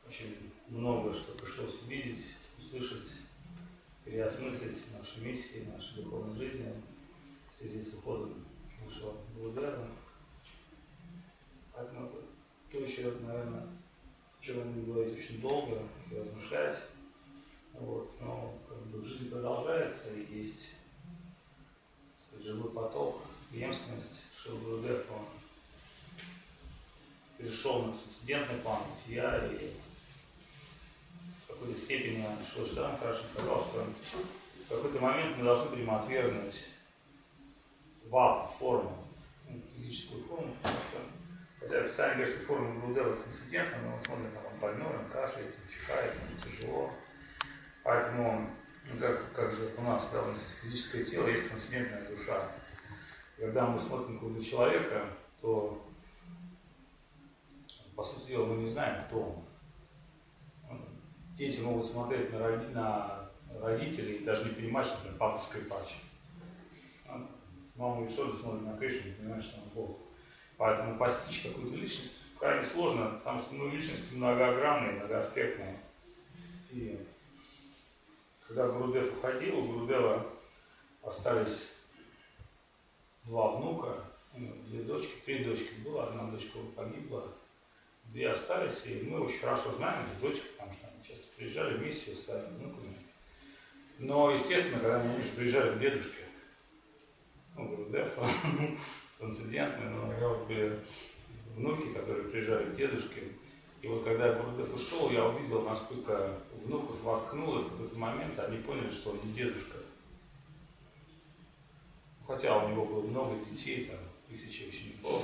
очень много что пришлось увидеть, услышать, переосмыслить наши миссии, нашей духовной жизни в связи с уходом нашего Гурудева. Поэтому это то еще, наверное, о чем я буду говорить очень долго и размышлять. Вот. Но как бы жизнь продолжается, и есть, так сказать, живой поток, преемственность. Шрила Гурудев, он перешел на трансцендентный план бытия, и в какой-то степени Шрила Шридан Махарадж сказал, что в какой-то момент мы должны будем отвергнуть вапу, форму, физическую форму, потому что, хотя описание говорит, что форма Гурудева трансцендентна, но он смотрит, там, он больной, он кашляет, он чихает, ему тяжело. Поэтому, ну, как же у нас, да, у нас есть физическое тело, есть трансцендентная душа. Когда мы смотрим на какого-то человека, то, по сути дела, мы не знаем, кто он. Дети могут смотреть на родителей и даже не понимать, что, например, папа скрипач. Мама Ишода смотрит на Кришну и не понимает, что он Бог. Поэтому постичь какую-то личность крайне сложно, потому что личности многогранные, многоаспектные. И когда Гурудев уходил, у Гурудева остались два внука, две дочки, три дочки было, одна дочка погибла, две остались, и мы очень хорошо знаем этих дочек, потому что они часто приезжали в миссию с своими внуками. Но, естественно, когда они же приезжали к дедушке, Гурудев, трансцендентный, но у него были внуки, которые приезжали к дедушке. И вот когда Гурудев ушел, я увидел, насколько внуков воткнуло, в какой-то момент они поняли, что он не дедушка. Хотя у него было много детей, там, 1000 учеников.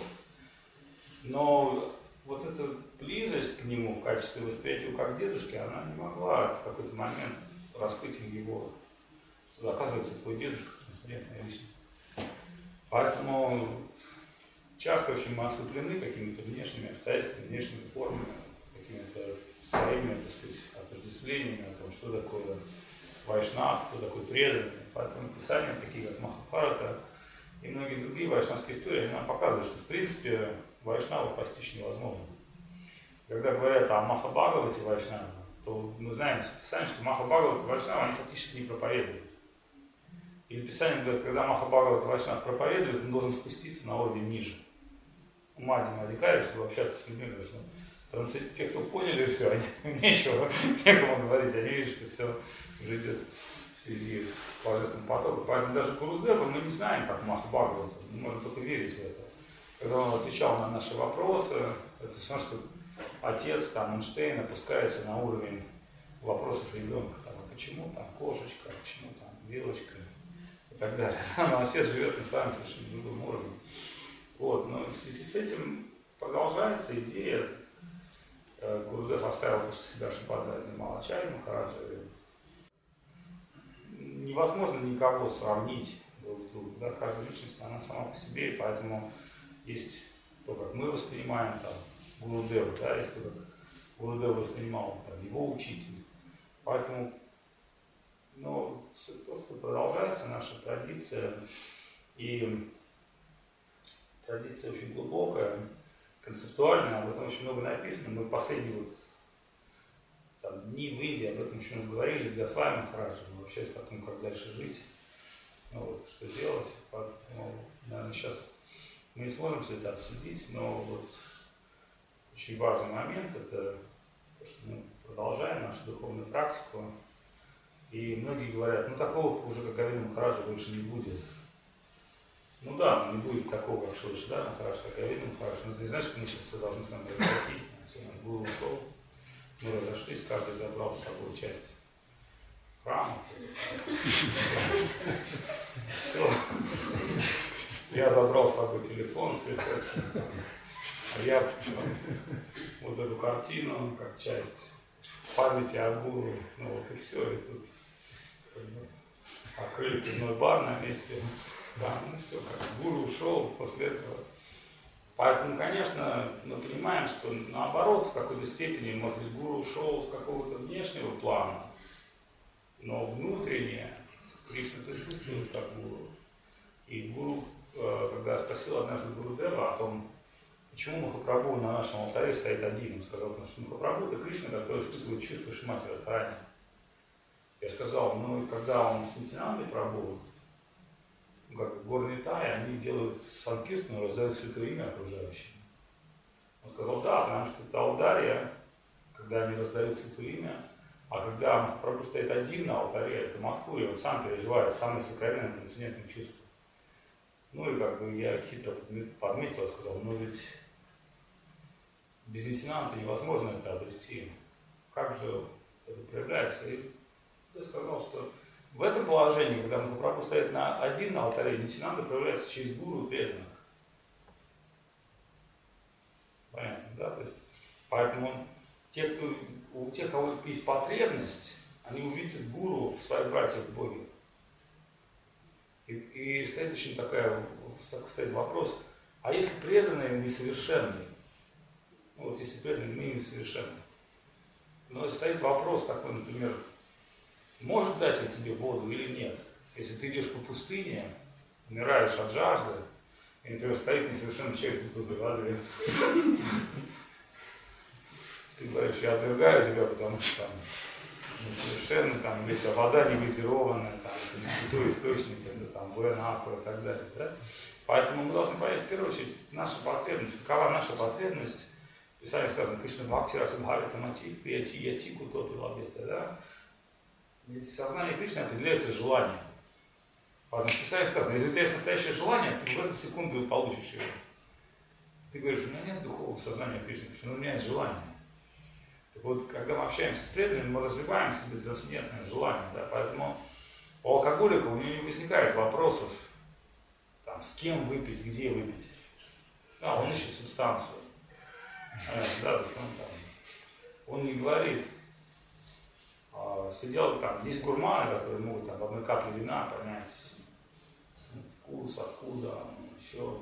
Но вот эта близость к нему в качестве восприятия его как дедушки, она не могла в какой-то момент раскрыть им его, что, оказывается, твой дедушка трансцендентная личность. Поэтому часто очень мы осыплены какими-то внешними обстоятельствами, внешними формами, какими-то своими, так сказать, отождествлениями о том, что такое вайшнав, кто такой преданный. Поэтому писания, такие как Махабхарата и многие другие вайшнавские истории, они нам показывают, что в принципе вайшнава постичь невозможно. Когда говорят о Махабхагавате вайшнава, то мы знаем в писании, что Махабхагавата вайшнава они фактически не проповедуют. Или Писание говорит, когда Махабхагавата вайшнав проповедует, он должен спуститься на уровень ниже. Мадхима Адикари, чтобы общаться с людьми, говорит, что те, кто поняли все, они нечего, некому говорить, они видят, что все уже идет в связи с божественным потоком. Поэтому даже Гурудева мы не знаем, как Махабхагавата, мы можем только верить в это. Когда он отвечал на наши вопросы, это все, что отец там, Эйнштейн опускается на уровень вопросов ребенка. Там, а почему там кошечка, а почему там вилочка? И так далее. Но отец живет на своем совершенно другом уровне. Вот. Но в связи с этим продолжается идея. Гурудев оставил после себя Шримад Малачарья Махараджа. Невозможно никого сравнить друг с другом. Да? Каждая личность, она сама по себе, и поэтому есть то, как мы воспринимаем там, Гурудева, да? Есть то, как Гурудев воспринимал там, его учитель. Поэтому но то, что продолжается наша традиция, и традиция очень глубокая, концептуальная, об этом очень много написано. Мы в последние вот, там, дни в Индии об этом очень много говорили с Госвами Махараджем, вообще о том, как дальше жить, ну, вот, что делать. Поэтому, наверное, сейчас мы не сможем все это обсудить, но вот очень важный момент – это то, что мы продолжаем нашу духовную практику. И многие говорят, ну такого уже, как Говинда Махараджа, больше не будет. Ну да, но не будет такого, как Шрила Шридан Махарадж, как Говинда Махарадж. Но это не значит, что мы сейчас все должны с вами разойтись. Гуру ушел, мы разошлись, каждый забрал с собой часть храма. Все. Я забрал с собой телефон с ресепшена. А я вот эту картину, как часть памяти о гуру, ну вот и все, и тут открыли пивной бар на месте, да, ну все, как гуру ушел после этого. Поэтому, конечно, мы понимаем, что наоборот, в какой-то степени, может быть, гуру ушел с какого-то внешнего плана, но внутренне Кришна присутствует как гуру. И гуру, когда я спросил однажды Гурудева о том, почему Махапрабху на нашем алтаре стоит один? Он сказал, потому что Махапрабху это Кришна, который испытывает чувство Шримати Радхарани. Я сказал, ну и когда он с Нитьянандой Прабху, как горные Таи, они делают санкиртану, раздают святое имя окружающим. Он сказал, да, потому что это Аударья, когда они раздают святое имя, а когда Махапрабху стоит один на алтаре, это Мадхурья, он сам переживает самые сокровенные трансцендентные чувства. Ну и как бы я хитро подметил и сказал, ну ведь без лейтенанта невозможно это обрести. Как же это проявляется? И я сказал, что в этом положении, когда Махапрабху стоит один на алтаре, лейтенант проявляется через гуру и преданных. Понятно, да? То есть, поэтому у тех, у кого есть потребность, они увидят гуру в своих братьях в Боге. И стоит очень стоит вопрос, а если преданные несовершенны? Ну, вот если преданные мы несовершенны. Но стоит вопрос такой, например, может дать он тебе воду или нет? Если ты идешь по пустыне, умираешь от жажды, и, например, стоит несовершенный человек с бутылкой воды, ты говоришь, я отвергаю тебя, потому что там несовершенно, там, или вода не газированная, там, это не святой источник, это там Буэнаква и так далее. Да? Поэтому мы должны понять, в первую очередь, наша потребность. Какова наша потребность? В Писании сказано, Кришна Бхакти Расабхави Тамати, Прияти Ятику Тоту Лабета. Да? Ведь сознание Кришны определяется желанием. Поэтому в Писании сказано, если у тебя есть настоящее желание, ты в эту секунду получишь его. Ты говоришь, у меня нет духовного сознания Кришны, но у меня есть желание. Так вот, когда мы общаемся с преданными, мы развиваем в себе трансцендентное желание, да, поэтому у алкоголика у него не возникает вопросов, там, с кем выпить, где выпить. Да, он ищет субстанцию. Да, то есть он не говорит, сидел там, есть гурманы, которые могут там, в одной капле вина понять вкус, откуда, еще.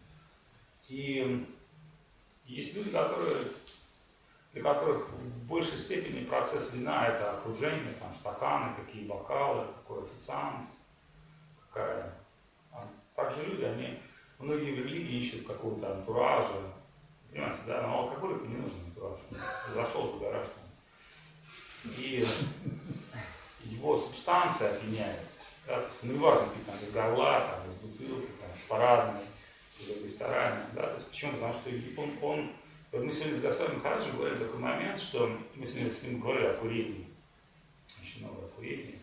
И есть люди, для которых в большей степени процесс вина – это окружение, там, стаканы, какие бокалы, какой официант, какая. Также люди, многие в религии ищут какого-то антуража, понимаете, да, но алкоголику не нужен антураж, зашел туда раз. И его субстанция опьяняет, да, то есть не важно пить там из горла, там, из бутылки, там, в парадной, или в ресторане, да, то есть почему? Потому что вот мы сегодня с Госвами Махараджем говорили такой момент, что мы сегодня с ним говорили о курении. Очень много о курении.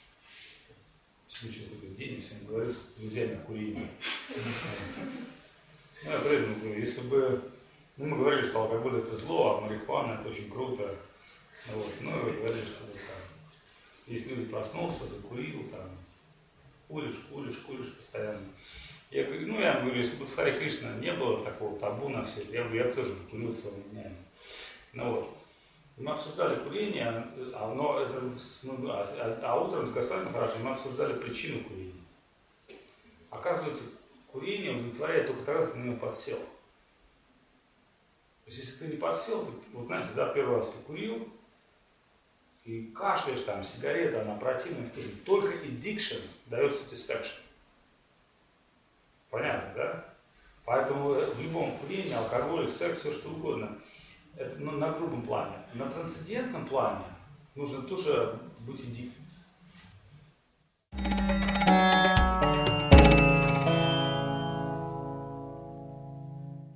Еще какой-то день, я сегодня говорил с друзьями о курении. Ну, я при этом говорю, если бы... Ну, мы говорили, что алкоголь это зло, а марихуана это очень круто. Вот. Ну, и говорили, что вот, там, если люди проснулся, закурил, там, куришь постоянно. Я говорю, если бы в Харе Кришна не было такого табу на все это, я бы тоже покурил целыми днями. Ну вот. Мы обсуждали курение, а утром с Госвами Махараджем мы обсуждали причину курения. Оказывается, курение удовлетворяет только тогда, когда ты на него подсел. То есть, если ты не подсел, вот знаете, да, первый раз ты курил, и кашляешь там, сигарета, она противная, вкусная. Только addiction дает satisfaction. Понятно, да? Поэтому в любом курении, алкоголь, секс, все что угодно, это на грубом плане. На трансцендентном плане нужно тоже быть addicted.